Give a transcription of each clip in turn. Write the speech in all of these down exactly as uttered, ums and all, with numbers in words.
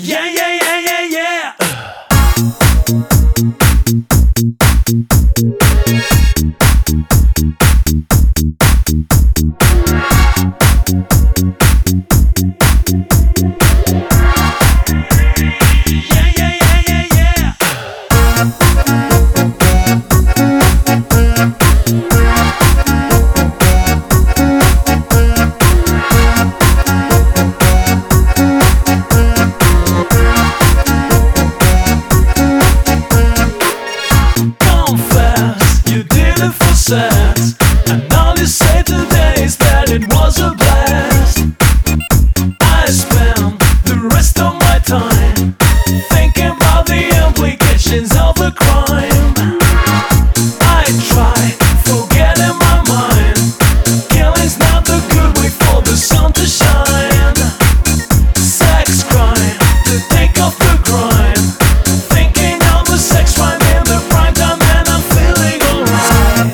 Yeah, yeah, yeah, yeah, yeah. Yeah, yeah, yeah, yeah, yeah. Confess you did it for sex, and all you say today is that it was a blast. I spent the rest of my time thinking about the implications of a crime. I try forgetting my mind. Killing's not the good way for the sun to shine. Sex crime to take off the grime. Thinking of a sex crime in the prime time, and I'm feeling alright.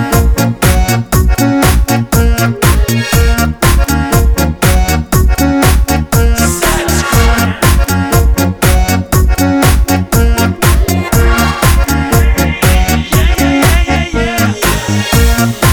Sex crime. Yeah, yeah, yeah, yeah, yeah.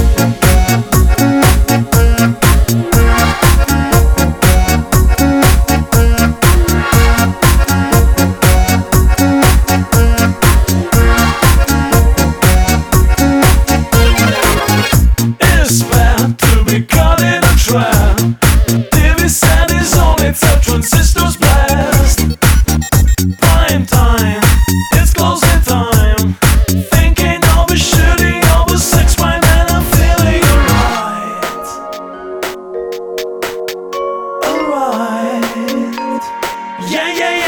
It's bad to be caught in a trap. T V set is on its up, transistors blast. Prime time, it's closing time. Thinking of a shooting of a sex crime, and I'm feeling alright. Alright. Yeah, yeah, yeah.